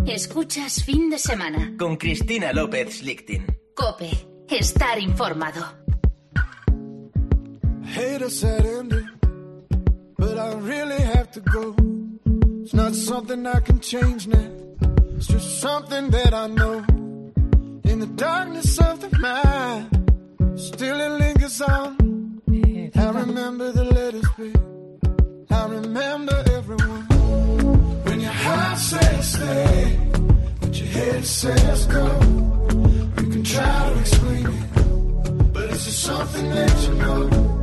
Escuchas Fin de Semana con Cristina López Lichtin. COPE. Estar informado. Hate a sad ending, but I really have to go. It's not something I can change now. It's just something that I know. In the darkness of the night, still it lingers on. I remember the letters, babe. I remember everyone. When your heart says stay, but your head says go. You can try to explain it, but it's just something that you know.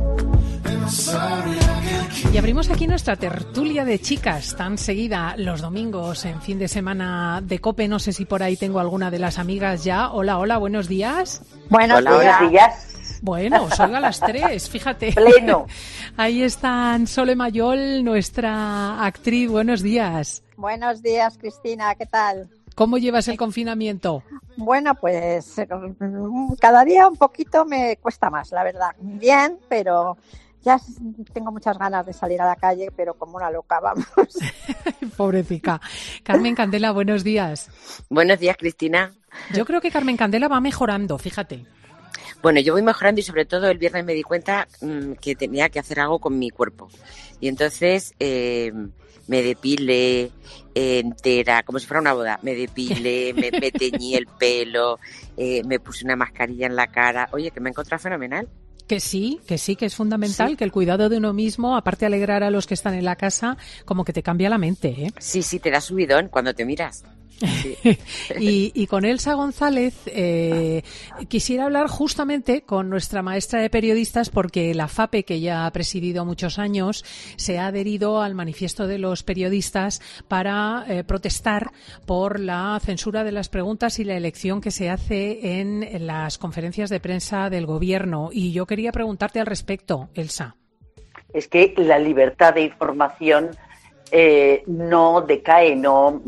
Y abrimos aquí nuestra tertulia de chicas tan seguida los domingos en Fin de Semana de COPE. No sé si por ahí tengo alguna de las amigas ya. Hola, buenos días. Buenos días. Bueno, os oigo a las 3, fíjate. Pleno. Ahí están Sole Mayol, nuestra actriz. Buenos días. Buenos días, Cristina. ¿Qué tal? ¿Cómo llevas el confinamiento? Bueno, pues cada día un poquito me cuesta más, la verdad. Bien, pero ya tengo muchas ganas de salir a la calle, pero como una loca, vamos. Pobrecita. Carmen Candela, buenos días. Buenos días, Cristina. Yo creo que Carmen Candela va mejorando, fíjate. Bueno, yo voy mejorando y sobre todo el viernes me di cuenta que tenía que hacer algo con mi cuerpo. Y entonces me depilé entera, como si fuera una boda. Me depilé, me teñí el pelo, me puse una mascarilla en la cara. Oye, que me he encontrado fenomenal. Que sí, que es fundamental, sí. Que el cuidado de uno mismo, aparte de alegrar a los que están en la casa, como que te cambia la mente, ¿eh? Sí, te da subidón cuando te miras. Sí. y con Elsa González quisiera hablar justamente con nuestra maestra de periodistas, porque la FAPE, que ya ha presidido muchos años, se ha adherido al manifiesto de los periodistas para protestar por la censura de las preguntas y la elección que se hace en las conferencias de prensa del gobierno. Y yo quería preguntarte al respecto, Elsa. Es que la libertad de información no decae, no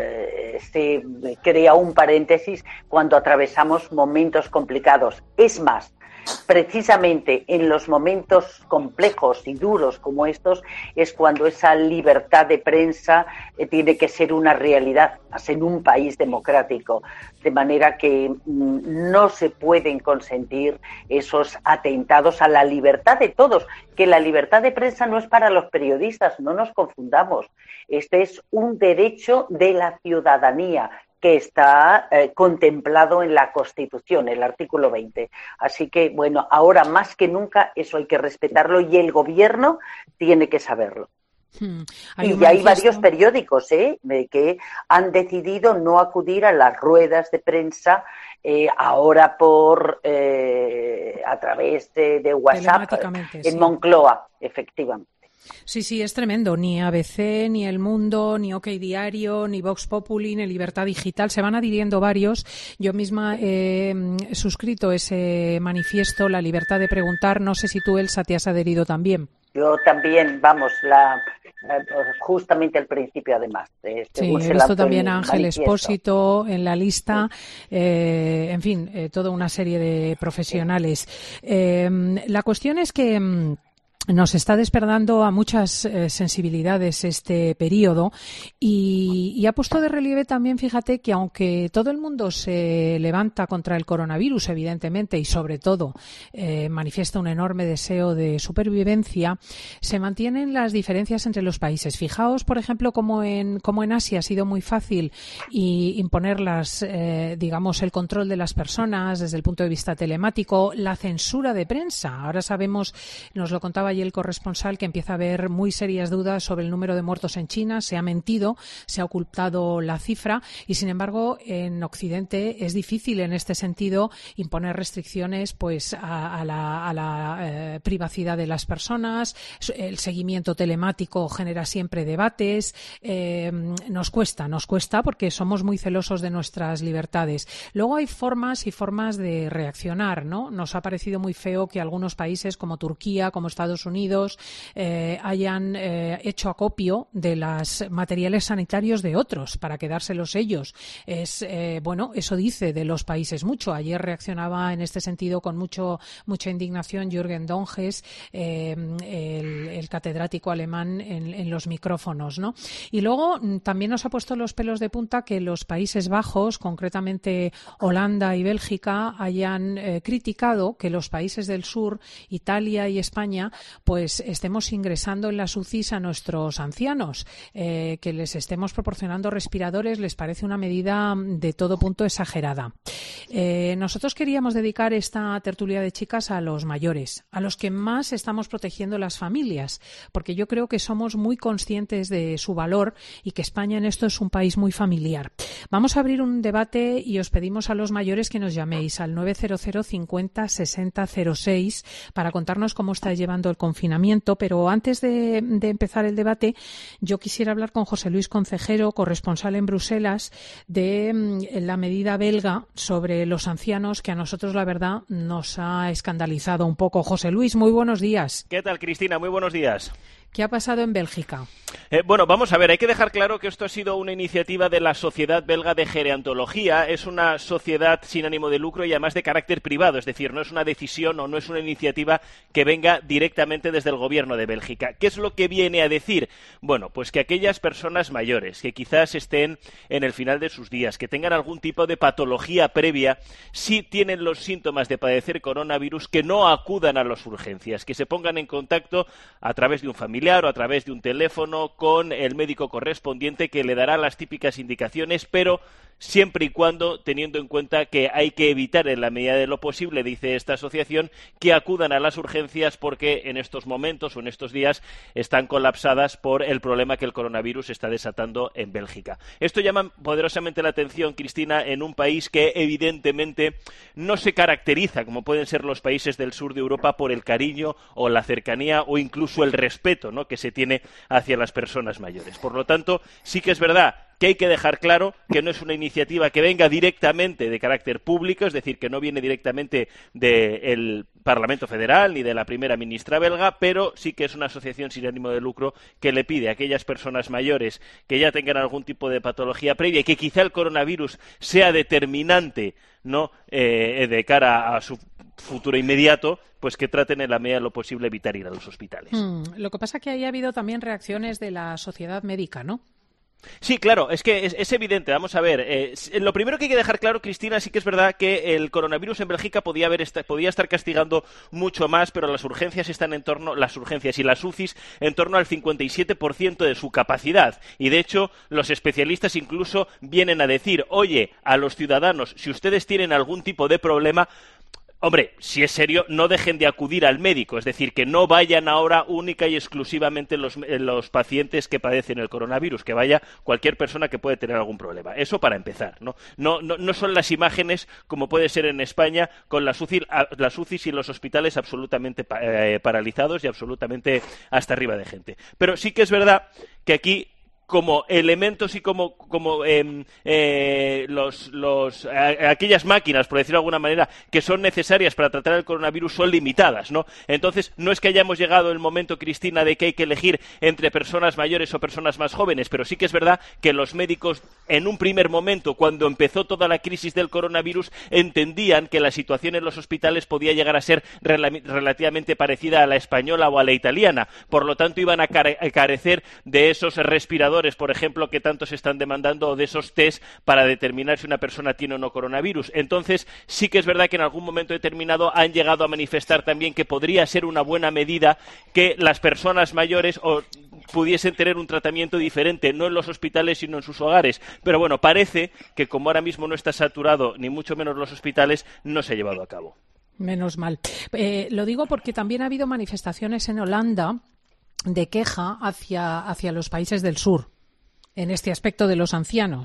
se crea un paréntesis cuando atravesamos momentos complicados. Es más, precisamente en los momentos complejos y duros como estos es cuando esa libertad de prensa tiene que ser una realidad, más en un país democrático, de manera que no se pueden consentir esos atentados a la libertad de todos, que la libertad de prensa no es para los periodistas, no nos confundamos, este es un derecho de la ciudadanía que está contemplado en la Constitución, el artículo 20. Así que, bueno, ahora más que nunca eso hay que respetarlo y el gobierno tiene que saberlo. Y ya hay varios periódicos que han decidido no acudir a las ruedas de prensa ahora a través de WhatsApp en Moncloa, efectivamente. Sí, es tremendo. Ni ABC, ni El Mundo, ni OK Diario, ni Vox Populi, ni Libertad Digital. Se van adhiriendo varios. Yo misma he suscrito ese manifiesto, la libertad de preguntar. No sé si tú, Elsa, te has adherido también. Yo también, vamos, justamente al principio, además. Sí, he visto también a Ángel Expósito en la lista, en fin, toda una serie de profesionales. La cuestión es que nos está despertando a muchas sensibilidades este periodo y ha puesto de relieve también, fíjate, que aunque todo el mundo se levanta contra el coronavirus, evidentemente, y sobre todo manifiesta un enorme deseo de supervivencia, se mantienen las diferencias entre los países. Fijaos, por ejemplo, como en Asia ha sido muy fácil imponer digamos, el control de las personas desde el punto de vista telemático, la censura de prensa. Ahora sabemos, nos lo contaba el corresponsal, que empieza a haber muy serias dudas sobre el número de muertos en China. Se ha mentido, se ha ocultado la cifra y, sin embargo, en Occidente es difícil en este sentido imponer restricciones pues a la privacidad de las personas. El seguimiento telemático genera siempre debates. Nos cuesta porque somos muy celosos de nuestras libertades. Luego hay formas y formas de reaccionar, ¿no? Nos ha parecido muy feo que algunos países como Turquía, como Estados Unidos hayan hecho acopio de los materiales sanitarios de otros para quedárselos ellos. Eso dice de los países mucho. Ayer reaccionaba en este sentido con mucha indignación Jürgen Donges, el catedrático alemán en los micrófonos, ¿no? Y luego también nos ha puesto los pelos de punta que los Países Bajos, concretamente Holanda y Bélgica, hayan criticado que los países del sur, Italia y España, pues estemos ingresando en las UCIs a nuestros ancianos, que les estemos proporcionando respiradores, les parece una medida de todo punto exagerada. Nosotros queríamos dedicar esta tertulia de chicas a los mayores, a los que más estamos protegiendo las familias, porque yo creo que somos muy conscientes de su valor y que España en esto es un país muy familiar. Vamos a abrir un debate y os pedimos a los mayores que nos llaméis al 900 50 60 06 para contarnos cómo estáis llevando el confinamiento, pero antes de empezar el debate yo quisiera hablar con José Luis Concejero, corresponsal en Bruselas, de la medida belga sobre los ancianos, que a nosotros la verdad nos ha escandalizado un poco. José Luis, muy buenos días. ¿Qué tal, Cristina? Muy buenos días. ¿Qué ha pasado en Bélgica? Bueno, vamos a ver, hay que dejar claro que esto ha sido una iniciativa de la Sociedad Belga de Gerontología. Es una sociedad sin ánimo de lucro y además de carácter privado, es decir, no es una decisión o no es una iniciativa que venga directamente desde el gobierno de Bélgica. ¿Qué es lo que viene a decir? Bueno, pues que aquellas personas mayores que quizás estén en el final de sus días, que tengan algún tipo de patología previa, si tienen los síntomas de padecer coronavirus, que no acudan a las urgencias, que se pongan en contacto a través de un familiar o a través de un teléfono con el médico correspondiente, que le dará las típicas indicaciones, pero siempre y cuando teniendo en cuenta que hay que evitar en la medida de lo posible, dice esta asociación, que acudan a las urgencias porque en estos momentos o en estos días están colapsadas por el problema que el coronavirus está desatando en Bélgica. Esto llama poderosamente la atención, Cristina, en un país que evidentemente no se caracteriza, como pueden ser los países del sur de Europa, por el cariño o la cercanía o incluso el respeto, ¿no?, que se tiene hacia las personas mayores. Por lo tanto, sí que es verdad que hay que dejar claro que no es una iniciativa que venga directamente de carácter público, es decir, que no viene directamente del Parlamento Federal ni de la primera ministra belga, pero sí que es una asociación sin ánimo de lucro que le pide a aquellas personas mayores que ya tengan algún tipo de patología previa y que quizá el coronavirus sea determinante, ¿no?, de cara a su futuro inmediato, pues que traten en la medida de lo posible evitar ir a los hospitales. Lo que pasa es que ahí ha habido también reacciones de la sociedad médica, ¿no? Sí, claro, es que es evidente. Vamos a ver, lo primero que hay que dejar claro, Cristina, sí que es verdad que el coronavirus en Bélgica podía estar castigando mucho más, pero las urgencias y las UCIs en torno al 57% de su capacidad. Y de hecho, los especialistas incluso vienen a decir, oye, a los ciudadanos, si ustedes tienen algún tipo de problema, hombre, si es serio, no dejen de acudir al médico, es decir, que no vayan ahora única y exclusivamente los pacientes que padecen el coronavirus, que vaya cualquier persona que puede tener algún problema. Eso para empezar, ¿no? No son las imágenes como puede ser en España con las UCIs y los hospitales absolutamente paralizados y absolutamente hasta arriba de gente. Pero sí que es verdad que aquí, como elementos y como aquellas máquinas, por decirlo de alguna manera, que son necesarias para tratar el coronavirus son limitadas, ¿no? Entonces, no es que hayamos llegado el momento, Cristina, de que hay que elegir entre personas mayores o personas más jóvenes, pero sí que es verdad que los médicos, en un primer momento, cuando empezó toda la crisis del coronavirus, entendían que la situación en los hospitales podía llegar a ser relativamente parecida a la española o a la italiana. Por lo tanto, iban a carecer de esos respiradores, por ejemplo, que tanto se están demandando, o de esos test para determinar si una persona tiene o no coronavirus. Entonces, sí que es verdad que en algún momento determinado han llegado a manifestar también que podría ser una buena medida que las personas mayores pudiesen tener un tratamiento diferente, no en los hospitales, sino en sus hogares. Pero bueno, parece que como ahora mismo no está saturado, ni mucho menos los hospitales, no se ha llevado a cabo. Menos mal. Lo digo porque también ha habido manifestaciones en Holanda de queja hacia los países del sur en este aspecto de los ancianos.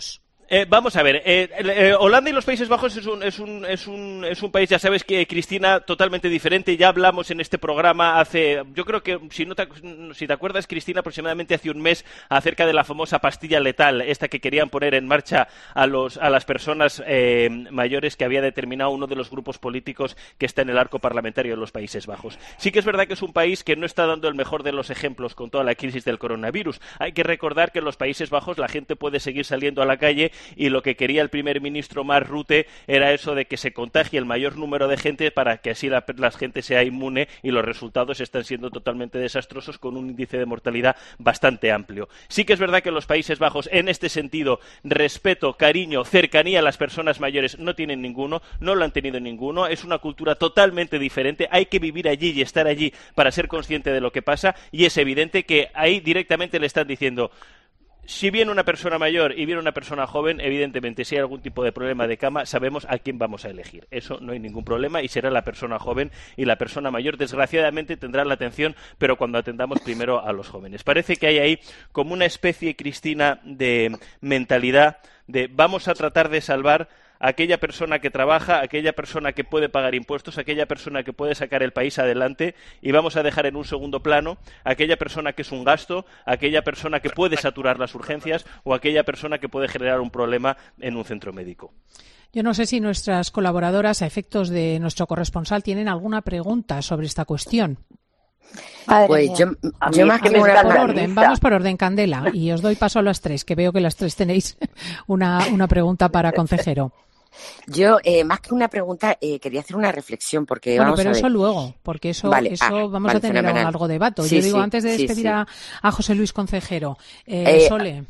Vamos a ver, Holanda y los Países Bajos es un país, ya sabes que Cristina, totalmente diferente. Ya hablamos en este programa hace, yo creo que si te acuerdas, Cristina, aproximadamente hace un mes, acerca de la famosa pastilla letal, esta que querían poner en marcha a las personas mayores, que había determinado uno de los grupos políticos que está en el arco parlamentario de los Países Bajos. Sí que es verdad que es un país que no está dando el mejor de los ejemplos con toda la crisis del coronavirus. Hay que recordar que en los Países Bajos la gente puede seguir saliendo a la calle, y lo que quería el primer ministro Mark Rutte era eso de que se contagie el mayor número de gente para que así la gente sea inmune, y los resultados están siendo totalmente desastrosos, con un índice de mortalidad bastante amplio. Sí que es verdad que los Países Bajos, en este sentido, respeto, cariño, cercanía a las personas mayores, no tienen ninguno, no lo han tenido ninguno. Es una cultura totalmente diferente. Hay que vivir allí y estar allí para ser consciente de lo que pasa, y es evidente que ahí directamente le están diciendo: si viene una persona mayor y viene una persona joven, evidentemente, si hay algún tipo de problema de cama, sabemos a quién vamos a elegir. Eso no hay ningún problema, y será la persona joven, y la persona mayor, desgraciadamente, tendrá la atención, pero cuando atendamos primero a los jóvenes. Parece que hay ahí como una especie, Cristina, de mentalidad de vamos a tratar de salvar a aquella persona que trabaja, a aquella persona que puede pagar impuestos, a aquella persona que puede sacar el país adelante, y vamos a dejar en un segundo plano a aquella persona que es un gasto, a aquella persona que puede saturar las urgencias, o a aquella persona que puede generar un problema en un centro médico. Yo no sé si nuestras colaboradoras, a efectos de nuestro corresponsal, tienen alguna pregunta sobre esta cuestión. Pues yo más que me por orden, vamos por orden, Candela, y os doy paso a las tres, que veo que las tres tenéis una pregunta para consejero. Yo, más que una pregunta, quería hacer una reflexión, porque bueno, vamos pero a ver. eso luego, porque eso vamos a tener fenomenal. algo de debate. Sí, yo digo, sí, antes de despedir a José Luis, consejero, Sole.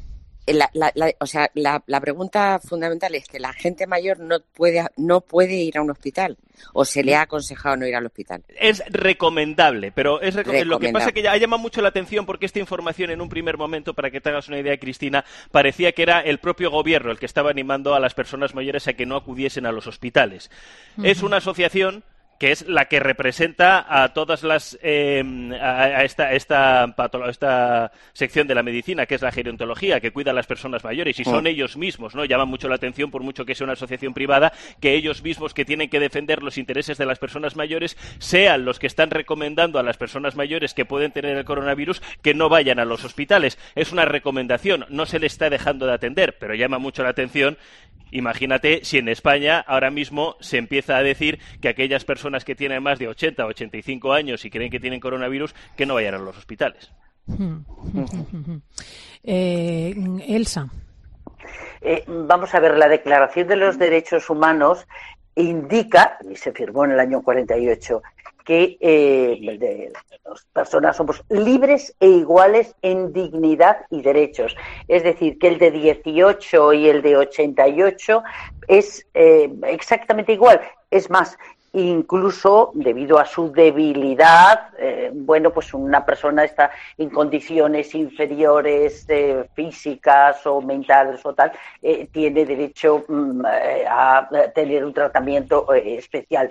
La pregunta fundamental es que la gente mayor no puede ir a un hospital, o se le ha aconsejado no ir al hospital. Es recomendable, pero lo que pasa es que ya ha llamado mucho la atención, porque esta información, en un primer momento, para que te hagas una idea, Cristina, parecía que era el propio gobierno el que estaba animando a las personas mayores a que no acudiesen a los hospitales. Es una asociación que es la que representa a todas las a esta sección de la medicina, que es la gerontología, que cuida a las personas mayores, y son ellos mismos, ¿no? Llama mucho la atención, por mucho que sea una asociación privada, que ellos mismos, que tienen que defender los intereses de las personas mayores, sean los que están recomendando a las personas mayores que pueden tener el coronavirus que no vayan a los hospitales. Es una recomendación, no se le está dejando de atender, pero llama mucho la atención. Imagínate si en España ahora mismo se empieza a decir que aquellas personas que tienen más de 80 o 85 años y creen que tienen coronavirus, que no vayan a los hospitales. Elsa. Vamos a ver, la Declaración de los Derechos Humanos indica, y se firmó en el año 48, que las personas somos libres e iguales en dignidad y derechos. Es decir, que el de 18 y el de 88 es exactamente igual. Es más, incluso debido a su debilidad, pues una persona está en condiciones inferiores físicas o mentales o tal, tiene derecho a tener un tratamiento especial.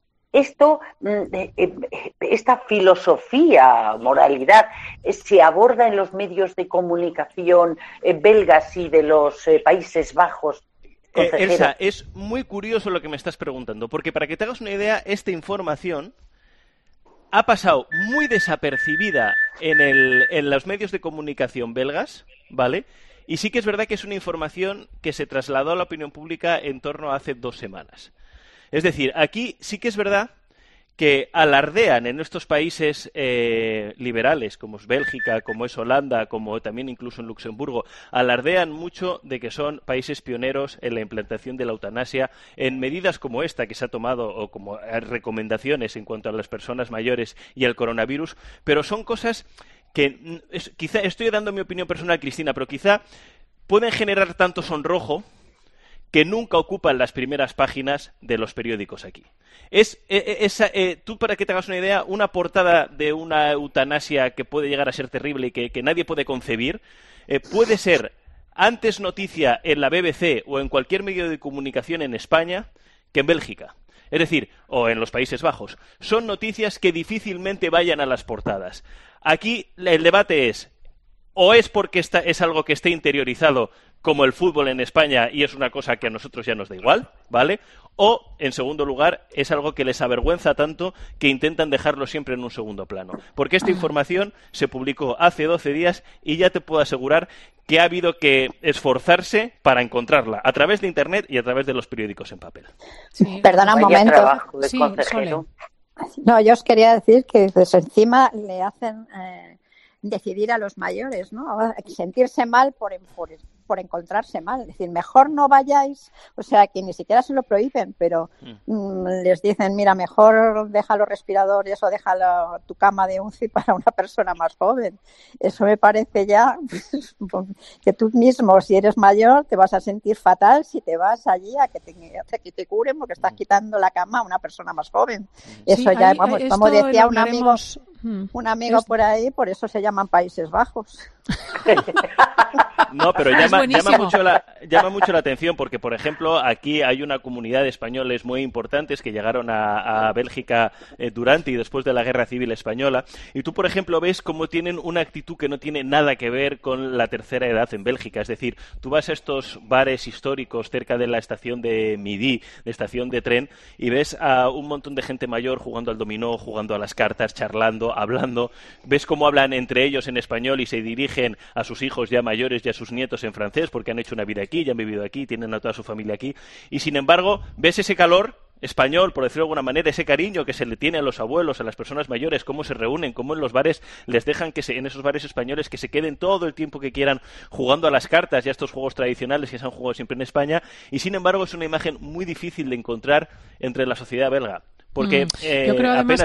Esta filosofía, moralidad, se aborda en los medios de comunicación belgas y de los Países Bajos. Elsa, es muy curioso lo que me estás preguntando, porque para que te hagas una idea, esta información ha pasado muy desapercibida en los medios de comunicación belgas, ¿vale? Y sí que es verdad que es una información que se trasladó a la opinión pública en torno a hace 2 semanas. Es decir, aquí sí que es verdad que alardean en estos países liberales, como es Bélgica, como es Holanda, como también incluso en Luxemburgo, alardean mucho de que son países pioneros en la implantación de la eutanasia, en medidas como esta que se ha tomado, o como recomendaciones en cuanto a las personas mayores y el coronavirus, pero son cosas que, quizá, estoy dando mi opinión personal, Cristina, pero quizá pueden generar tanto sonrojo que nunca ocupan las primeras páginas de los periódicos aquí. Tú, para que te hagas una idea, una portada de una eutanasia que puede llegar a ser terrible y que nadie puede concebir, puede ser antes noticia en la BBC o en cualquier medio de comunicación en España que en Bélgica. Es decir, o en los Países Bajos. Son noticias que difícilmente vayan a las portadas. Aquí el debate es: o es porque es algo que esté interiorizado como el fútbol en España y es una cosa que a nosotros ya nos da igual, ¿vale? O, en segundo lugar, es algo que les avergüenza tanto que intentan dejarlo siempre en un segundo plano. Porque esta información se publicó hace 12 días y ya te puedo asegurar que ha habido que esforzarse para encontrarla a través de Internet y a través de los periódicos en papel. Sí. Perdona un momento. Sí, consejero. No, yo os quería decir que desde encima le hacen decidir a los mayores, ¿no? Sentirse mal por encontrarse mal. Es decir, mejor no vayáis, o sea, que ni siquiera se lo prohíben, pero les dicen, mira, mejor deja los respiradores o deja tu cama de UCI para una persona más joven. Eso me parece ya que tú mismo, si eres mayor, te vas a sentir fatal si te vas allí a que te curen porque estás quitando la cama a una persona más joven. Eso sí, ya, como decía un amigo por ahí, por eso se llaman Países Bajos. No, pero llama mucho la atención porque, por ejemplo, aquí hay una comunidad de españoles muy importantes que llegaron a Bélgica durante y después de la Guerra Civil Española, y tú, por ejemplo, ves cómo tienen una actitud que no tiene nada que ver con la tercera edad en Bélgica. Es decir, tú vas a estos bares históricos cerca de la estación de Midi, de estación de tren, y ves a un montón de gente mayor jugando al dominó, jugando a las cartas, charlando, hablando. Ves cómo hablan entre ellos en español y se dirigen a sus hijos ya mayores y a sus nietos en francés porque han hecho una vida aquí, ya han vivido aquí, tienen a toda su familia aquí, y sin embargo ves ese calor español, por decirlo de alguna manera, ese cariño que se le tiene a los abuelos, a las personas mayores, cómo se reúnen, cómo en los bares les dejan en esos bares españoles que se queden todo el tiempo que quieran jugando a las cartas y a estos juegos tradicionales que se han jugado siempre en España, y sin embargo es una imagen muy difícil de encontrar entre la sociedad belga. Porque yo creo además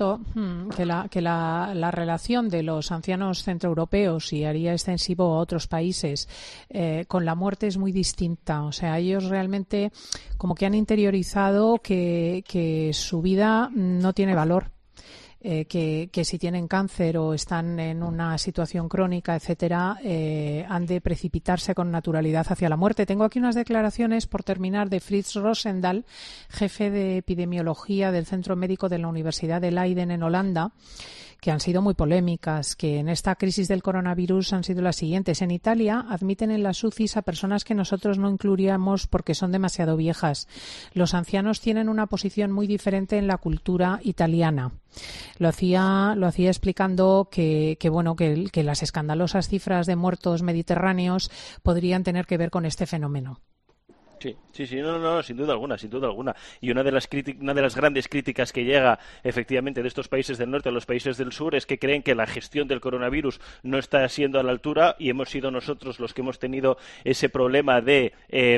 que la relación de los ancianos centroeuropeos, y haría extensivo a otros países, con la muerte es muy distinta. O sea, ellos realmente como que han interiorizado que su vida no tiene valor. Que si tienen cáncer o están en una situación crónica, etcétera, han de precipitarse con naturalidad hacia la muerte. Tengo aquí unas declaraciones, por terminar, de Frits Roosendaal, jefe de epidemiología del Centro Médico de la Universidad de Leiden en Holanda, que han sido muy polémicas, que en esta crisis del coronavirus han sido las siguientes. En Italia admiten en las UCIs a personas que nosotros no incluiríamos porque son demasiado viejas. Los ancianos tienen una posición muy diferente en la cultura italiana. Lo hacía explicando que las escandalosas cifras de muertos mediterráneos podrían tener que ver con este fenómeno. Sí, no, sin duda alguna. Y una de las grandes críticas que llega efectivamente de estos países del norte a los países del sur es que creen que la gestión del coronavirus no está siendo a la altura, y hemos sido nosotros los que hemos tenido ese problema de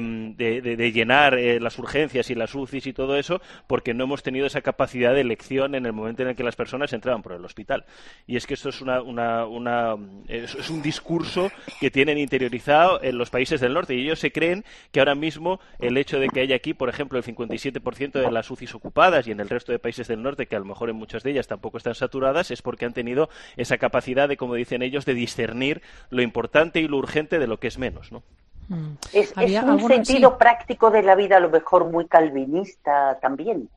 llenar las urgencias y las UCIs y todo eso, porque no hemos tenido esa capacidad de elección en el momento en el que las personas entraban por el hospital. Y es que esto es es un discurso que tienen interiorizado en los países del norte, y ellos se creen que ahora mismo el hecho de que haya aquí, por ejemplo, el 57% de las UCIs ocupadas y en el resto de países del norte, que a lo mejor en muchas de ellas tampoco están saturadas, es porque han tenido esa capacidad de, como dicen ellos, de discernir lo importante y lo urgente de lo que es menos, ¿no? Es un sentido práctico de la vida, a lo mejor muy calvinista también.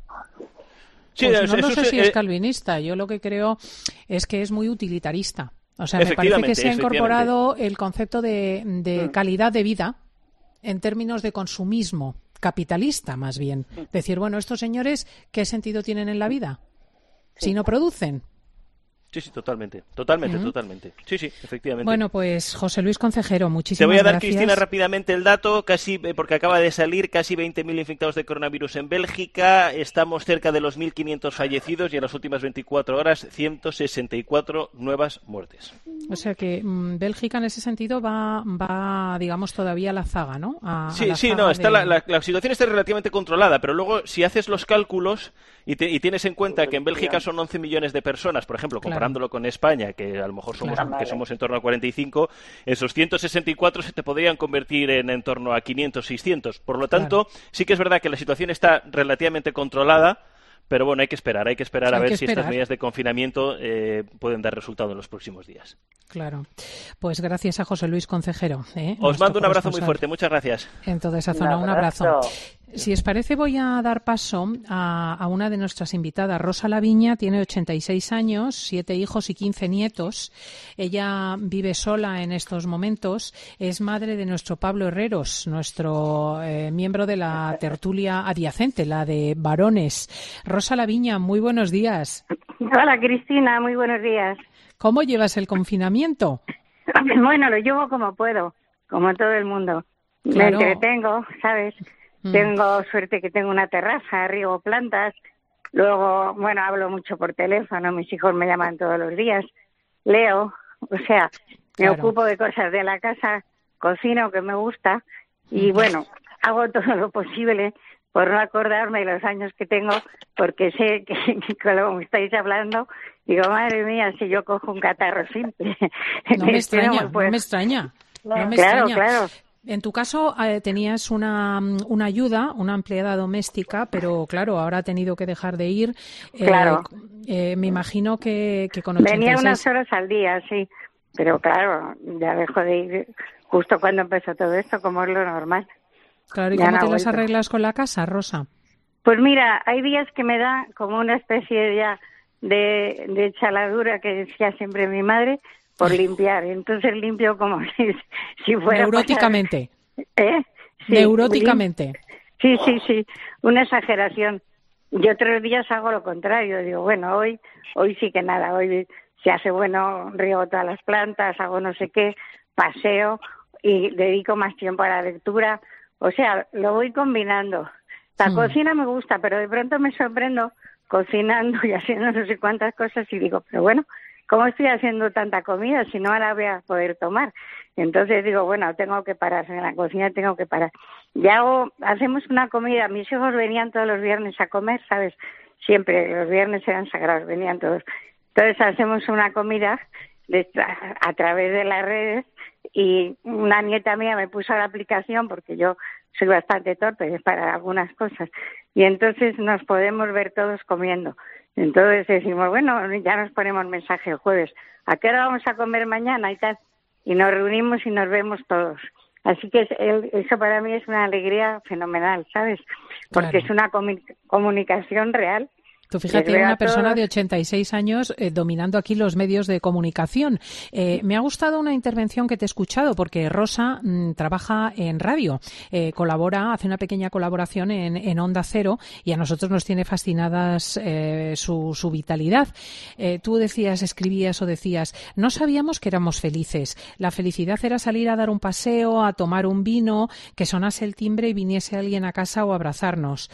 Sí, pues no sé si es calvinista. Yo lo que creo es que es muy utilitarista. O sea, me parece que se ha incorporado el concepto de calidad de vida en términos de consumismo capitalista, más bien. Decir, bueno, estos señores, ¿qué sentido tienen en la vida? Si no producen. Sí, totalmente. Sí, efectivamente. Bueno, pues José Luis Consejero, muchísimas gracias. Te voy a dar, Cristina, rápidamente el dato, porque acaba de salir, casi 20.000 infectados de coronavirus en Bélgica, estamos cerca de los 1.500 fallecidos y en las últimas 24 horas 164 nuevas muertes. O sea que Bélgica en ese sentido va digamos, todavía a la zaga, ¿no? La situación está relativamente controlada, pero luego si haces los cálculos y tienes en cuenta que en Bélgica son 11 millones de personas, por ejemplo, comparándolo con España, que a lo mejor somos en torno a 45, esos 164 se te podrían convertir en torno a 500, 600. Por lo tanto, sí que es verdad que la situación está relativamente controlada, pero bueno, hay que esperar a ver si estas medidas de confinamiento pueden dar resultado en los próximos días. Claro. Pues gracias a José Luis Consejero. Os mando un abrazo muy fuerte. Muchas gracias. En toda esa zona, un abrazo. Si os parece, voy a dar paso a una de nuestras invitadas. Rosa Laviña tiene 86 años, 7 hijos y 15 nietos. Ella vive sola en estos momentos. Es madre de nuestro Pablo Herreros, nuestro miembro de la tertulia adyacente, la de varones. Rosa Laviña, muy buenos días. Hola, Cristina, muy buenos días. ¿Cómo llevas el confinamiento? Bueno, lo llevo como puedo, como todo el mundo. Claro. Me entretengo, ¿sabes? Tengo suerte que tengo una terraza, riego plantas. Luego, bueno, hablo mucho por teléfono, mis hijos me llaman todos los días. Leo, o sea, me ocupo de cosas de la casa, cocino, que me gusta. Y bueno, hago todo lo posible por no acordarme de los años que tengo, porque sé que como estáis hablando, digo, madre mía, si yo cojo un catarro simple. No me extraña, no me extraña. Claro. En tu caso tenías una ayuda, una empleada doméstica, pero claro, ahora ha tenido que dejar de ir. Claro. Me imagino que con 86... Venía unas horas al día, sí, pero claro, ya dejó de ir justo cuando empezó todo esto, como es lo normal. Claro, ¿y cómo te las arreglas con la casa, Rosa? Pues mira, hay días que me da como una especie ya de chaladura que decía siempre mi madre, por limpiar. Entonces limpio como si fuera... Neuróticamente. Sí, neuróticamente. Sí, una exageración. Y otros días hago lo contrario. Digo, bueno, hoy sí que nada. Hoy se hace bueno, riego todas las plantas, hago no sé qué, paseo y dedico más tiempo a la lectura. O sea, lo voy combinando. La cocina me gusta, pero de pronto me sorprendo cocinando y haciendo no sé cuántas cosas y digo, pero bueno, ¿cómo estoy haciendo tanta comida si no la voy a poder tomar? Entonces digo, bueno, tengo que parar, en la cocina tengo que parar. Y hacemos una comida, mis hijos venían todos los viernes a comer, ¿sabes? Siempre, los viernes eran sagrados, venían todos. Entonces hacemos una comida a través de las redes y una nieta mía me puso la aplicación porque yo soy bastante torpe para algunas cosas y entonces nos podemos ver todos comiendo. Entonces decimos, bueno, ya nos ponemos mensaje el jueves, ¿a qué hora vamos a comer mañana y tal? Y nos reunimos y nos vemos todos. Así que eso para mí es una alegría fenomenal, ¿sabes? Porque es una comunicación real. Tú fíjate, una persona de 86 años dominando aquí los medios de comunicación. Me ha gustado una intervención que te he escuchado porque Rosa trabaja en radio, colabora, hace una pequeña colaboración en Onda Cero y a nosotros nos tiene fascinadas su vitalidad. Tú escribías o decías, no sabíamos que éramos felices. La felicidad era salir a dar un paseo, a tomar un vino, que sonase el timbre y viniese alguien a casa o abrazarnos.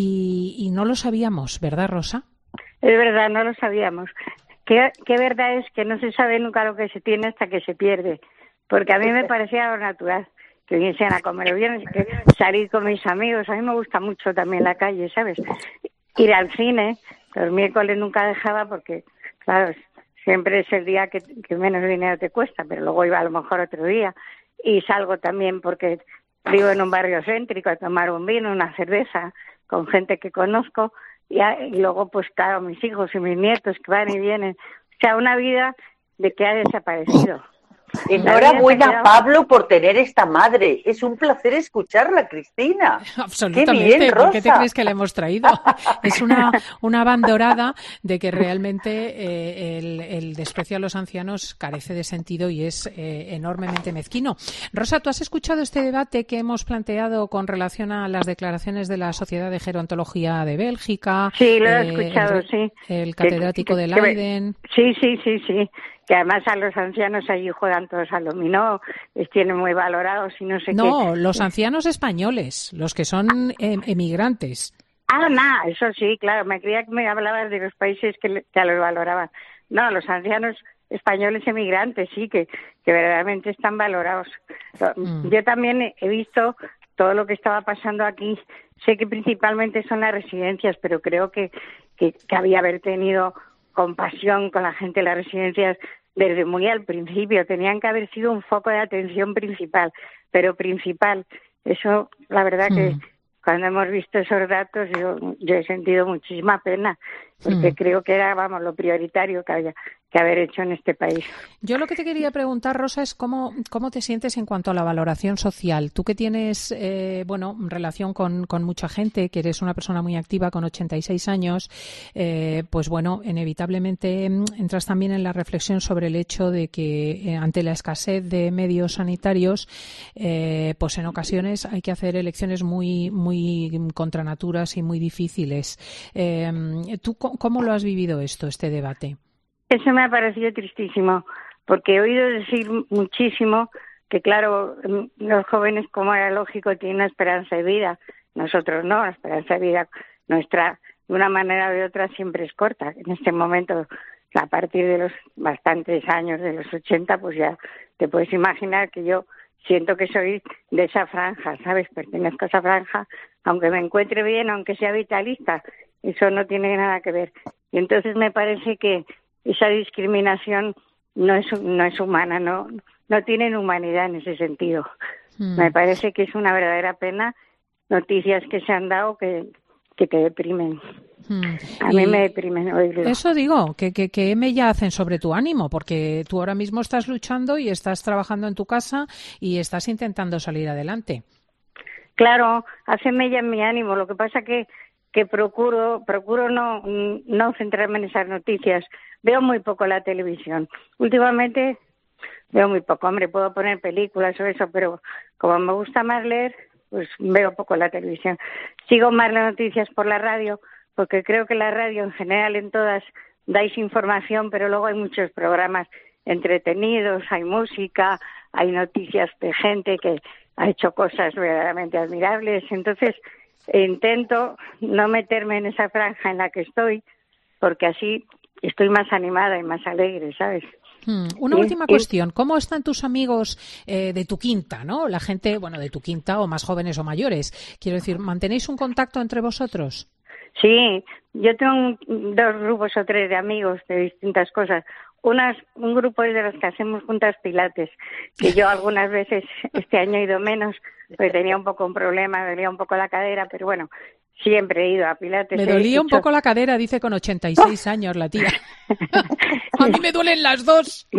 Y no lo sabíamos, ¿verdad, Rosa? Es verdad, no lo sabíamos. Qué verdad es que no se sabe nunca lo que se tiene hasta que se pierde. Porque a mí me parecía lo natural que viniesen a comer viernes, que salir con mis amigos. A mí me gusta mucho también la calle, ¿sabes? Ir al cine. Los miércoles nunca dejaba porque, claro, siempre es el día que menos dinero te cuesta, pero luego iba a lo mejor otro día. Y salgo también porque vivo en un barrio céntrico a tomar un vino, una cerveza, con gente que conozco. Y luego, pues claro, mis hijos y mis nietos que van y vienen. O sea, una vida de que ha desaparecido. Enhorabuena, Pablo, por tener esta madre. Es un placer escucharla, Cristina. Absolutamente. Qué bien, Rosa. ¿Por qué te crees que le hemos traído? Es una bandorada de que realmente el desprecio a los ancianos carece de sentido y es enormemente mezquino. Rosa, ¿tú has escuchado este debate que hemos planteado con relación a las declaraciones de la Sociedad de Gerontología de Bélgica? Sí, lo he escuchado, sí. El catedrático de Leiden. Sí. Que además a los ancianos allí juegan todos al dominó, les tienen muy valorados y no sé qué. No, los ancianos españoles, los que son emigrantes. Eso sí, claro, me creía que me hablabas de los países que los valoraban. No, los ancianos españoles emigrantes sí, que verdaderamente están valorados. Yo también he visto todo lo que estaba pasando aquí. Sé que principalmente son las residencias, pero creo que había haber tenido compasión con la gente de las residencias desde muy al principio. Tenían que haber sido un foco de atención principal, pero principal. Eso, la verdad que cuando hemos visto esos datos yo he sentido muchísima pena, porque creo que era, lo prioritario haber hecho en este país. Yo lo que te quería preguntar, Rosa, es cómo te sientes en cuanto a la valoración social. Tú que tienes, relación con mucha gente, que eres una persona muy activa con 86 años, pues bueno, inevitablemente entras también en la reflexión sobre el hecho de que ante la escasez de medios sanitarios, pues en ocasiones hay que hacer elecciones muy, muy contranaturas y muy difíciles. ¿Tú cómo lo has vivido este debate? Eso me ha parecido tristísimo, porque he oído decir muchísimo que, claro, los jóvenes, como era lógico, tienen una esperanza de vida. Nosotros no, la esperanza de vida nuestra, de una manera o de otra, siempre es corta. En este momento, a partir de los bastantes años, de los 80, pues ya te puedes imaginar que yo siento que soy de esa franja, ¿sabes? Pertenezco a esa franja, aunque me encuentre bien, aunque sea vitalista, eso no tiene nada que ver. Y entonces me parece que esa discriminación no es humana, no tienen humanidad en ese sentido. Me parece que es una verdadera pena noticias que se han dado que te deprimen. A mí me deprimen oírlo. Eso digo, que mella hacen sobre tu ánimo, porque tú ahora mismo estás luchando y estás trabajando en tu casa y estás intentando salir adelante. Claro, hace mella en mi ánimo. Lo que pasa que procuro no centrarme en esas noticias. Veo muy poco la televisión. Últimamente veo muy poco. Hombre, puedo poner películas o eso, pero como me gusta más leer, pues veo poco la televisión. Sigo más las noticias por la radio, porque creo que la radio en general en todas dais información, pero luego hay muchos programas entretenidos, hay música, hay noticias de gente que ha hecho cosas verdaderamente admirables. Entonces intento no meterme en esa franja en la que estoy, porque así estoy más animada y más alegre, ¿sabes? Una última cuestión. ¿Cómo están tus amigos de tu quinta, no? La gente, de tu quinta, o más jóvenes o mayores. Quiero decir, ¿mantenéis un contacto entre vosotros? Sí, yo tengo 2 grupos o 3 de amigos de distintas cosas. Un grupo es de los que hacemos juntas pilates, que yo algunas veces este año he ido menos, pues tenía un poco un problema, me dolía un poco la cadera, pero bueno, siempre he ido a pilates. Me dolía un poco la cadera, dice con 86 años la tía. A mí me duelen las dos.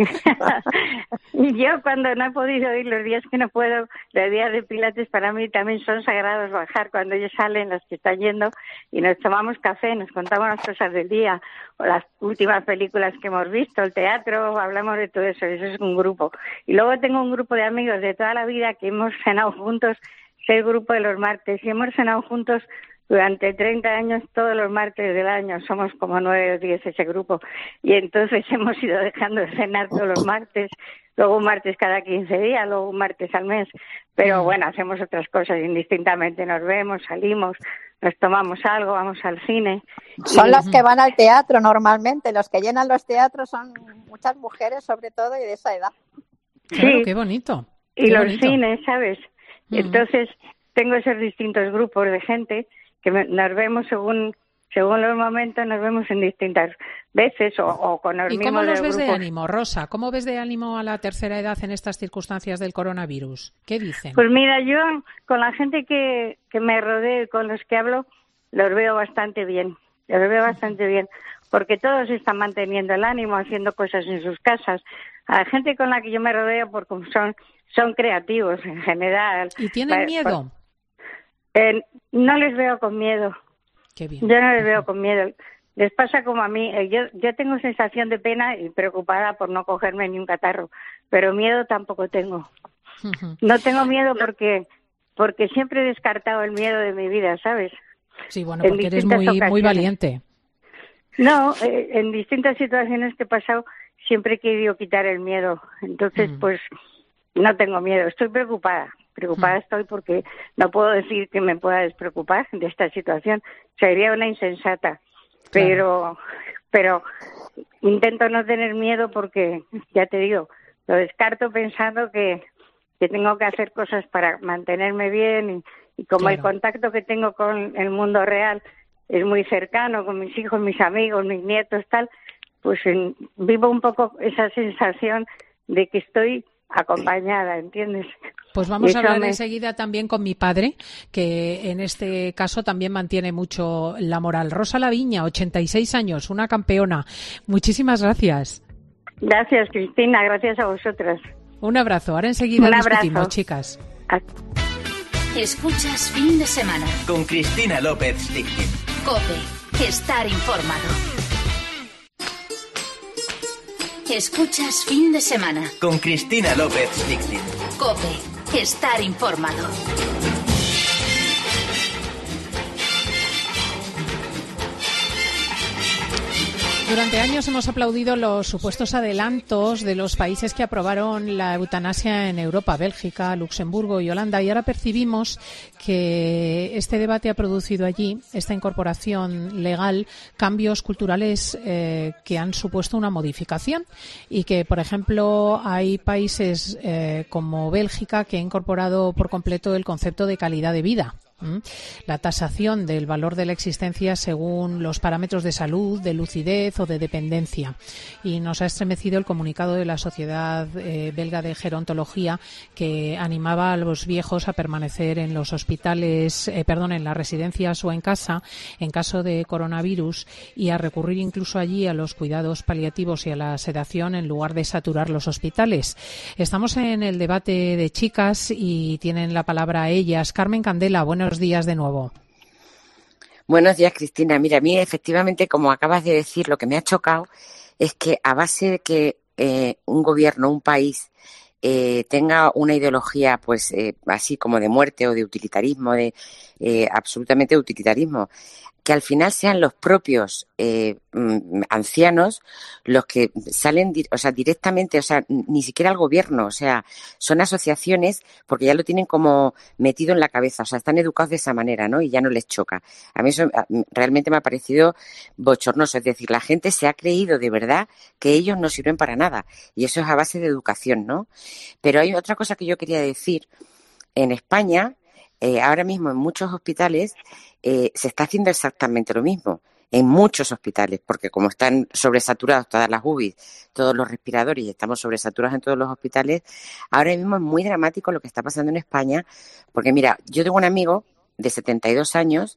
Y yo cuando no he podido ir, los días que no puedo, los días de pilates para mí también son sagrados bajar cuando ellos salen, los que están yendo, y nos tomamos café, nos contamos las cosas del día, o las últimas películas que hemos visto, el teatro, hablamos de todo eso es un grupo. Y luego tengo un grupo de amigos de toda la vida que hemos cenado juntos, es el grupo de los martes, y hemos cenado juntos durante 30 años, todos los martes del año, somos como 9 o 10 ese grupo, y entonces hemos ido dejando de cenar todos los martes, luego un martes cada 15 días, luego un martes al mes, pero bueno, hacemos otras cosas indistintamente, nos vemos, salimos, nos tomamos algo, vamos al cine. Son las que van al teatro normalmente, los que llenan los teatros son muchas mujeres sobre todo y de esa edad. Claro, sí, qué bonito. Y qué los bonito. Cines, ¿sabes? Entonces tengo esos distintos grupos de gente que nos vemos según los momentos, nos vemos en distintas veces o con los mismos. ¿Y cómo los ves grupos. de ánimo, Rosa? ¿Cómo ves de ánimo a la tercera edad en estas circunstancias del coronavirus? ¿Qué dicen? Pues mira, yo con la gente que me rodeo y con los que hablo, los veo bastante bien. Los veo bastante bien, porque todos están manteniendo el ánimo, haciendo cosas en sus casas. A la gente con la que yo me rodeo, porque son creativos en general. ¿Y tienen miedo? No les veo con miedo. Qué bien. Yo no les veo con miedo. Les pasa como a mí. Yo tengo sensación de pena y preocupada por no cogerme ni un catarro, pero miedo tampoco tengo. No tengo miedo porque siempre he descartado el miedo de mi vida, ¿sabes? Sí, bueno, porque eres muy valiente. No, en distintas situaciones que he pasado siempre he querido quitar el miedo. Entonces, pues no tengo miedo. Estoy preocupada. Preocupada estoy porque no puedo decir que me pueda despreocupar de esta situación. Sería una insensata. Pero intento no tener miedo porque, ya te digo, lo descarto pensando que tengo que hacer cosas para mantenerme bien y como el contacto que tengo con el mundo real es muy cercano, con mis hijos, mis amigos, mis nietos, tal, pues vivo un poco esa sensación de que estoy acompañada, ¿entiendes? Pues vamos a hablar enseguida también con mi padre, que en este caso también mantiene mucho la moral. Rosa Laviña, 86 años, una campeona. Muchísimas gracias. Gracias, Cristina, gracias a vosotras. Un abrazo. Ahora enseguida discutimos, chicas. Escuchas Fin de Semana. Con Cristina López Lichtin. COPE. Estar informado. Escuchas Fin de Semana. Con Cristina López Lichtin. COPE. Estar informado. Durante años hemos aplaudido los supuestos adelantos de los países que aprobaron la eutanasia en Europa, Bélgica, Luxemburgo y Holanda, y ahora percibimos que este debate ha producido allí, esta incorporación legal, cambios culturales que han supuesto una modificación y que, por ejemplo, hay países como Bélgica que ha incorporado por completo el concepto de calidad de vida. La tasación del valor de la existencia según los parámetros de salud, de lucidez o de dependencia. Y nos ha estremecido el comunicado de la Sociedad Belga de Gerontología, que animaba a los viejos a permanecer en los hospitales, en las residencias o en casa en caso de coronavirus, y a recurrir incluso allí a los cuidados paliativos y a la sedación en lugar de saturar los hospitales. Estamos en el debate de chicas y tienen la palabra ellas. Carmen Candela, buenos días de nuevo. Buenos días, Cristina. Mira, a mí efectivamente, como acabas de decir, lo que me ha chocado es que a base de que un gobierno, un país, tenga una ideología pues así como de muerte o de utilitarismo, absolutamente de utilitarismo, que al final sean los propios ancianos los que salen, directamente, ni siquiera el gobierno, son asociaciones porque ya lo tienen como metido en la cabeza, están educados de esa manera, ¿no? Y ya no les choca. A mí eso realmente me ha parecido bochornoso, es decir, la gente se ha creído de verdad que ellos no sirven para nada, y eso es a base de educación, ¿no? Pero hay otra cosa que yo quería decir. En España, ahora mismo en muchos hospitales se está haciendo exactamente lo mismo, en muchos hospitales, porque como están sobresaturados todas las UBIs, todos los respiradores, y estamos sobresaturados en todos los hospitales, ahora mismo es muy dramático lo que está pasando en España, porque mira, yo tengo un amigo de 72 años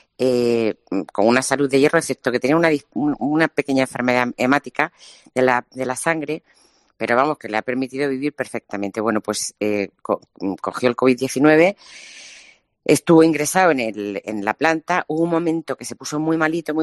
con una salud de hierro, excepto que tenía una pequeña enfermedad hemática de la sangre, pero vamos, que le ha permitido vivir perfectamente. Bueno, pues cogió el COVID-19, estuvo ingresado en la planta, hubo un momento que se puso muy malito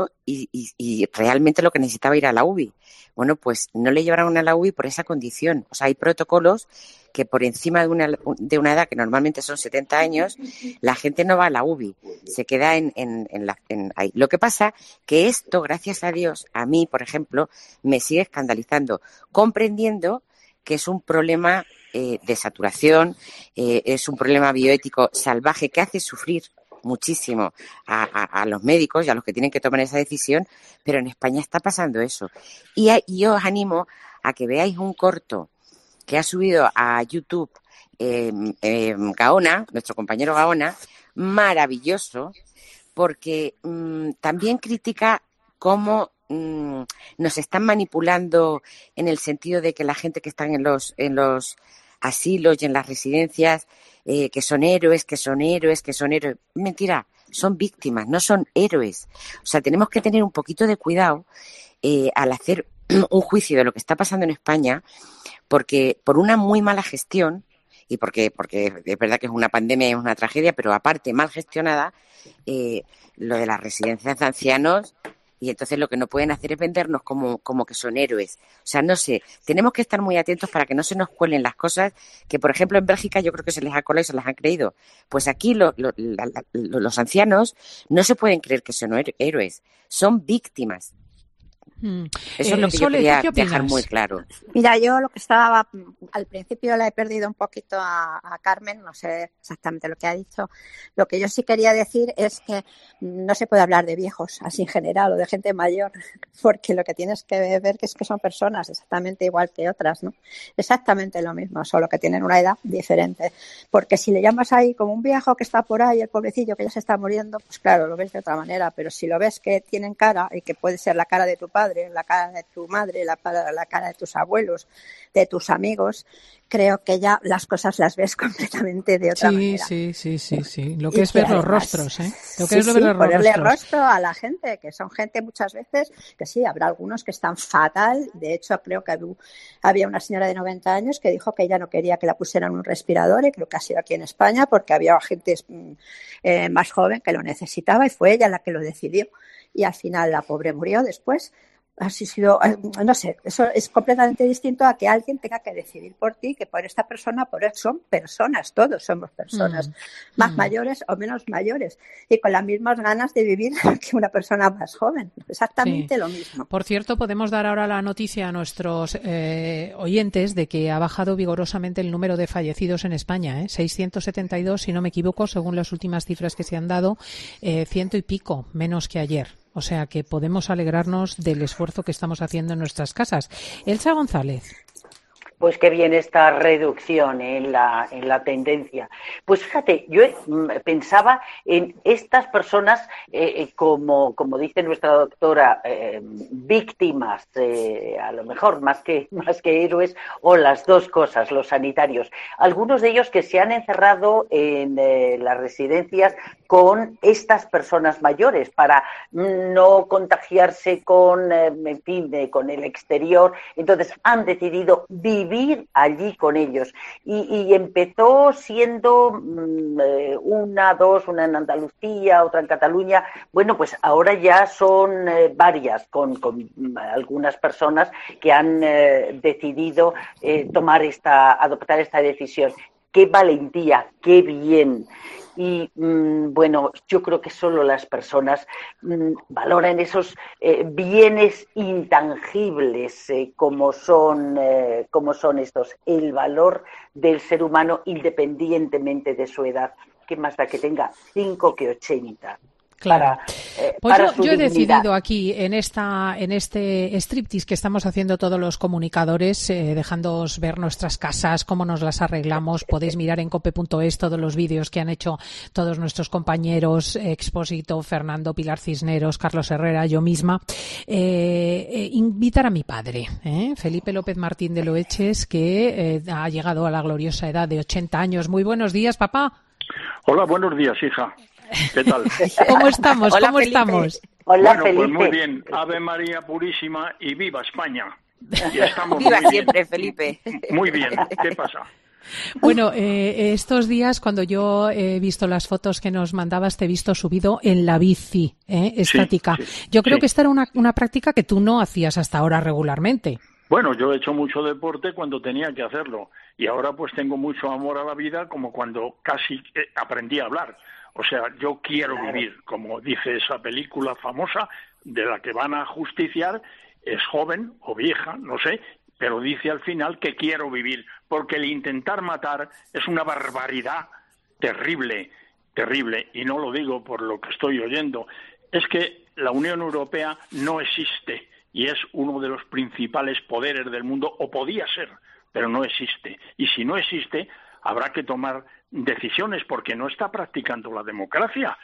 y realmente lo que necesitaba ir a la UBI. Bueno, pues no le llevaron a la UBI por esa condición. Hay protocolos que por encima de una edad que normalmente son 70 años, la gente no va a la UBI, se queda ahí. Lo que pasa que esto, gracias a Dios, a mí, por ejemplo, me sigue escandalizando, comprendiendo que es un problema de saturación, es un problema bioético salvaje que hace sufrir muchísimo a los médicos y a los que tienen que tomar esa decisión, pero en España está pasando eso. Y yo os animo a que veáis un corto que ha subido a YouTube Gaona, nuestro compañero Gaona, maravilloso, porque también critica cómo nos están manipulando en el sentido de que la gente que está en los asilos y en las residencias, que son héroes. Mentira, son víctimas, no son héroes. Tenemos que tener un poquito de cuidado al hacer un juicio de lo que está pasando en España, porque por una muy mala gestión, y porque es verdad que es una pandemia y es una tragedia, pero aparte mal gestionada, lo de las residencias de ancianos, y entonces lo que no pueden hacer es vendernos como que son héroes. No sé, tenemos que estar muy atentos para que no se nos cuelen las cosas que, por ejemplo, en Bélgica yo creo que se les ha colado y se las han creído. Pues aquí los ancianos no se pueden creer que son héroes, son víctimas. Eso es lo que yo quería dejar muy claro. Mira, yo lo que estaba, al principio la he perdido un poquito a Carmen, no sé exactamente lo que ha dicho. Lo que yo sí quería decir es que no se puede hablar de viejos así en general o de gente mayor, porque lo que tienes que ver es que son personas exactamente igual que otras, ¿no? Exactamente lo mismo, solo que tienen una edad diferente. Porque si le llamas ahí como un viejo que está por ahí, el pobrecillo que ya se está muriendo, pues claro, lo ves de otra manera, pero si lo ves que tienen cara y que puede ser la cara de tu padre padre, la cara de tu madre, la cara de tus abuelos, de tus amigos, creo que ya las cosas las ves completamente de otra manera. Sí. Lo que es ver los rostros, ¿eh? Lo que es ver los ponerle rostros. rostro a la gente, que son gente muchas veces que sí, habrá algunos que están fatal. De hecho, creo que había una señora de 90 años que dijo que ella no quería que la pusieran un respirador, y creo que ha sido aquí en España, porque había gente más joven que lo necesitaba y fue ella la que lo decidió. Y al final la pobre murió después. Así sido, no sé, eso es completamente distinto a que alguien tenga que decidir por ti, que por esta persona, son personas, todos somos personas, más mayores o menos mayores, y con las mismas ganas de vivir que una persona más joven, exactamente lo mismo. Por cierto, podemos dar ahora la noticia a nuestros oyentes de que ha bajado vigorosamente el número de fallecidos en España, 672, si no me equivoco, según las últimas cifras que se han dado, 100 y pico menos que ayer. O sea que podemos alegrarnos del esfuerzo que estamos haciendo en nuestras casas. Elsa González. Pues qué bien esta reducción en la tendencia. Pues fíjate, yo pensaba en estas personas, como dice nuestra doctora, víctimas, a lo mejor más que héroes, o las dos cosas, los sanitarios. Algunos de ellos que se han encerrado en las residencias con estas personas mayores para no contagiarse con el exterior. Entonces han decidido vivir allí con ellos y empezó siendo una en Andalucía, otra en Cataluña. Bueno, pues ahora ya son varias con algunas personas que han decidido adoptar esta decisión. Qué valentía, qué bien. Y bueno, yo creo que solo las personas valoran esos bienes intangibles como son estos, el valor del ser humano independientemente de su edad. ¿Qué más da que tenga 5 que 80? Claro. Pues yo he decidido aquí, en este striptease que estamos haciendo todos los comunicadores, dejándoos ver nuestras casas, cómo nos las arreglamos. Podéis mirar en cope.es todos los vídeos que han hecho todos nuestros compañeros, Expósito, Fernando, Pilar Cisneros, Carlos Herrera, yo misma. Invitar a mi padre, Felipe López Martín de Loeches, que ha llegado a la gloriosa edad de 80 años. Muy buenos días, papá. Hola, buenos días, hija. ¿Qué tal? ¿Cómo estamos? Hola, ¿Cómo Felipe. estamos? Hola, bueno, Felipe. Pues muy bien. Ave María Purísima y viva España. Y estamos Viva muy siempre, bien. Felipe. Muy bien. ¿Qué pasa? Bueno, estos días cuando yo he visto las fotos que nos mandabas, te he visto subido en la bici estática. Sí, yo creo sí. que esta era una práctica que tú no hacías hasta ahora regularmente. Bueno, yo he hecho mucho deporte cuando tenía que hacerlo. Y ahora pues tengo mucho amor a la vida, como cuando casi aprendí a hablar. O sea, yo quiero vivir, como dice esa película famosa de la que van a justiciar, es joven o vieja, no sé, pero dice al final que quiero vivir, porque el intentar matar es una barbaridad terrible, terrible, y no lo digo por lo que estoy oyendo, es que la Unión Europea no existe y es uno de los principales poderes del mundo, o podía ser, pero no existe. Y si no existe, habrá que tomar decisiones porque no está practicando la democracia.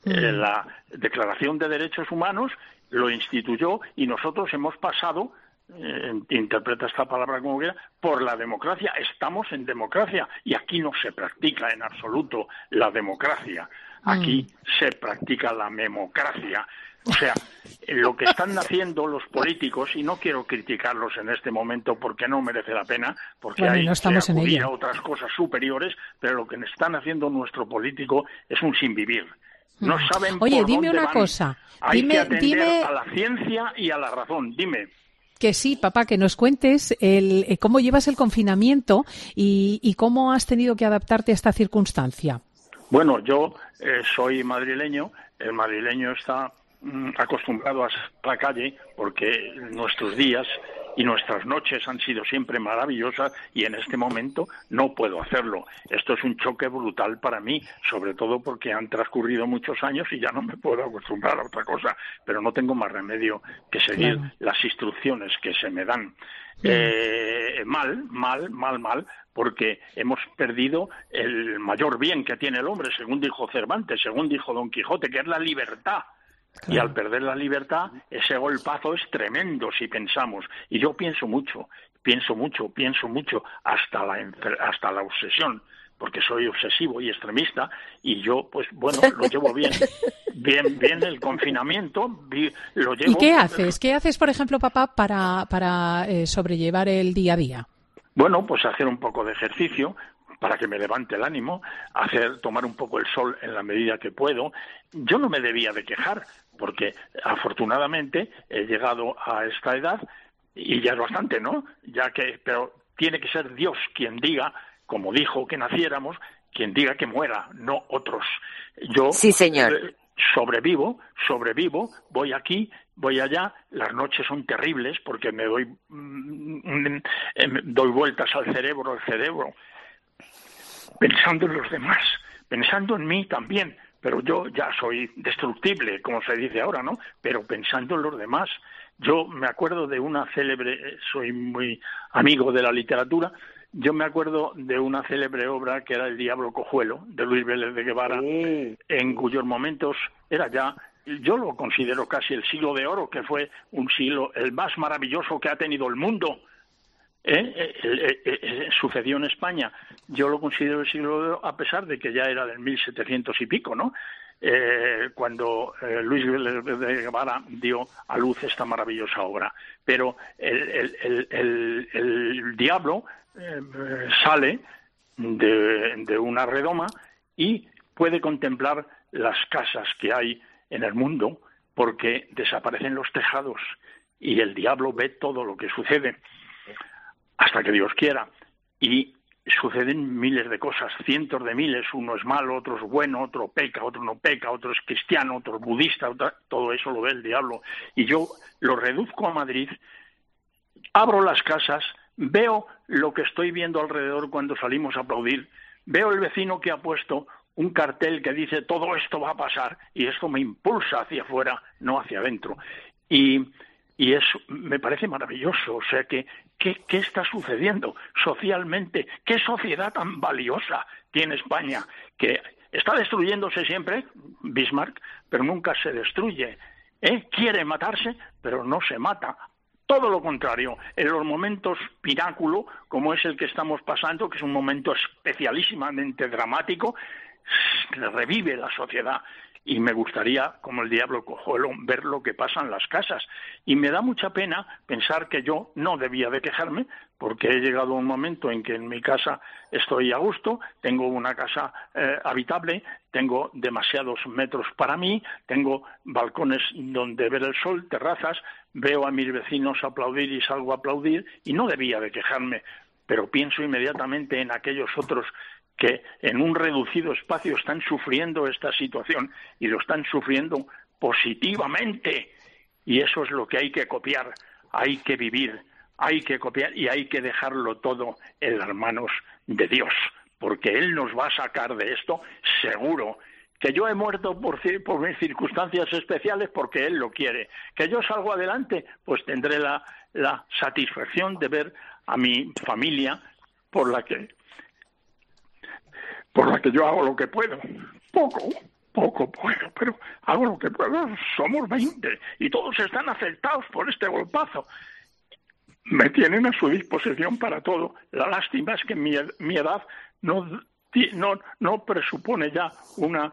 La Declaración de Derechos Humanos lo instituyó y nosotros hemos pasado, interpreta esta palabra como quiera, por la democracia. Estamos en democracia y aquí no se practica en absoluto la democracia. Aquí se practica la memocracia. O sea, lo que están haciendo los políticos, y no quiero criticarlos en este momento porque no merece la pena, porque hay que acudir a otras cosas superiores, pero lo que están haciendo nuestro político es un sinvivir. No saben por dónde dime una van. cosa. Hay que atender a la ciencia y a la razón. Dime. Que sí, papá, que nos cuentes cómo llevas el confinamiento y cómo has tenido que adaptarte a esta circunstancia. Bueno, yo soy madrileño. El madrileño está acostumbrado a salir a la calle porque nuestros días y nuestras noches han sido siempre maravillosas y en este momento no puedo hacerlo. Esto es un choque brutal para mí, sobre todo porque han transcurrido muchos años y ya no me puedo acostumbrar a otra cosa, pero no tengo más remedio que seguir las instrucciones que se me dan. Mal, porque hemos perdido el mayor bien que tiene el hombre, según dijo Cervantes, según dijo Don Quijote, que es la libertad. Claro. Y al perder la libertad, ese golpazo es tremendo si pensamos. Y yo pienso mucho, hasta la obsesión, porque soy obsesivo y extremista, y yo, pues bueno, lo llevo bien el confinamiento, lo llevo... ¿Y qué haces? ¿Qué haces, por ejemplo, papá, para sobrellevar el día a día? Bueno, pues hacer un poco de ejercicio para que me levante el ánimo, tomar un poco el sol en la medida que puedo. Yo no me debía de quejar, porque afortunadamente he llegado a esta edad y ya es bastante, ¿no? Pero tiene que ser Dios quien diga, como dijo que naciéramos, quien diga que muera, no otros. Yo sí, señor. Sobrevivo, voy aquí, voy allá, las noches son terribles porque me doy vueltas al cerebro, pensando en los demás, pensando en mí también, pero yo ya soy destructible, como se dice ahora, ¿no? Pero pensando en los demás. Yo me acuerdo de una célebre, soy muy amigo de la literatura, yo me acuerdo de una célebre obra que era El Diablo Cojuelo, de Luis Vélez de Guevara, en cuyos momentos era ya, yo lo considero casi el siglo de oro, que fue un siglo el más maravilloso que ha tenido el mundo. Sucedió en España. Yo lo considero el siglo de oro, a pesar de que ya era del 1700 y pico, ¿no? Cuando Luis Vélez de Guevara dio a luz esta maravillosa obra. Pero el diablo sale de una redoma y puede contemplar las casas que hay en el mundo, porque desaparecen los tejados y el diablo ve todo lo que sucede hasta que Dios quiera, y suceden miles de cosas, cientos de miles, uno es malo, otro es bueno, otro peca, otro no peca, otro es cristiano, otro es budista, todo eso lo ve el diablo. Y yo lo reduzco a Madrid, abro las casas, veo lo que estoy viendo alrededor cuando salimos a aplaudir, veo el vecino que ha puesto un cartel que dice todo esto va a pasar, y esto me impulsa hacia afuera, no hacia adentro. Y eso me parece maravilloso. O sea, ¿qué está sucediendo socialmente? ¿Qué sociedad tan valiosa tiene España? Que está destruyéndose siempre, Bismarck, pero nunca se destruye. Quiere matarse, pero no se mata. Todo lo contrario, en los momentos pináculo, como es el que estamos pasando, que es un momento especialísimamente dramático, revive la sociedad. Y me gustaría, como el diablo cojuelo, ver lo que pasa en las casas. Y me da mucha pena pensar que yo no debía de quejarme, porque he llegado a un momento en que en mi casa estoy a gusto, tengo una casa habitable, tengo demasiados metros para mí, tengo balcones donde ver el sol, terrazas, veo a mis vecinos aplaudir y salgo a aplaudir, y no debía de quejarme. Pero pienso inmediatamente en aquellos otros que en un reducido espacio están sufriendo esta situación y lo están sufriendo positivamente, y eso es lo que hay que copiar, hay que vivir, hay que copiar y hay que dejarlo todo en las manos de Dios, porque Él nos va a sacar de esto seguro. Que yo he muerto por mis circunstancias especiales porque Él lo quiere. Que yo salgo adelante, pues tendré la satisfacción de ver a mi familia por la que yo hago lo que puedo. Poco puedo, pero hago lo que puedo. Somos 20 y todos están afectados por este golpazo. Me tienen a su disposición para todo. La lástima es que mi edad no presupone ya una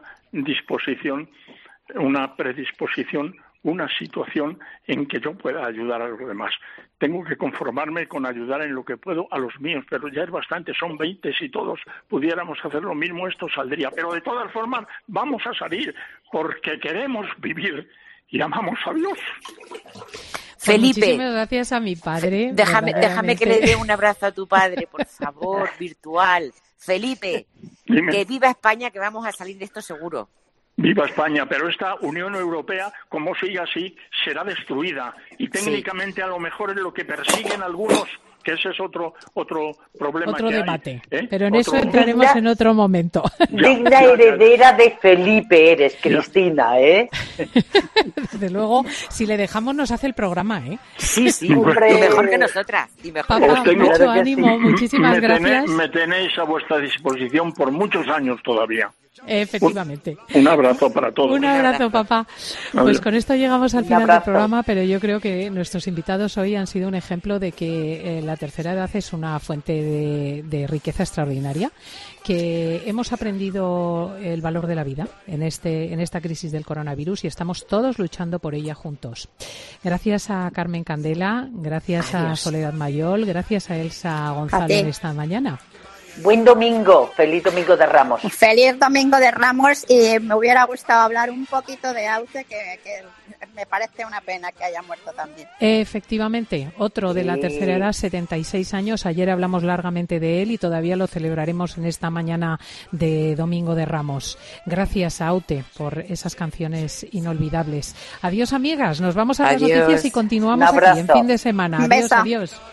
predisposición, una situación en que yo pueda ayudar a los demás. Tengo que conformarme con ayudar en lo que puedo a los míos, pero ya es bastante, son 20, si todos pudiéramos hacer lo mismo, esto saldría. Pero de todas formas, vamos a salir, porque queremos vivir y amamos a Dios. Felipe, muchísimas gracias a mi padre. Déjame que le dé un abrazo a tu padre, por favor, virtual. Felipe, Dime. Que viva España, que vamos a salir de esto seguro. Viva España, pero esta Unión Europea, como siga así, será destruida. Y técnicamente a lo mejor es lo que persiguen algunos, que ese es otro problema. Otro que debate, hay, pero en eso entraremos en otro momento. Digna heredera de Felipe eres, Cristina, Desde luego, si le dejamos nos hace el programa, Sí, y mejor que nosotras. Y mejor. Papá, mucho ánimo, muchísimas gracias. Me tenéis a vuestra disposición por muchos años todavía. Efectivamente. Un abrazo para todos. Un abrazo, papá. Pues con esto llegamos al final del programa, pero yo creo que nuestros invitados hoy han sido un ejemplo de que la tercera edad es una fuente de riqueza extraordinaria, que hemos aprendido el valor de la vida en esta crisis del coronavirus y estamos todos luchando por ella juntos. Gracias a Carmen Candela, gracias a Soledad Mayol, gracias a Elsa González esta mañana. Buen domingo, feliz domingo de Ramos. Feliz domingo de Ramos, y me hubiera gustado hablar un poquito de Aute, que me parece una pena que haya muerto también. Efectivamente, otro de la tercera edad, 76 años. Ayer hablamos largamente de él y todavía lo celebraremos en esta mañana de Domingo de Ramos. Gracias a Aute por esas canciones inolvidables. Adiós, amigas, nos vamos a las noticias y continuamos aquí en Fin de Semana. Adiós, adiós.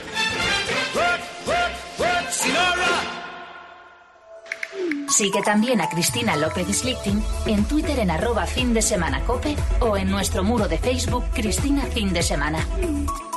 Sigue también a Cristina López Slichting en Twitter en @findesemanacope o en nuestro muro de Facebook Cristina Fin de Semana.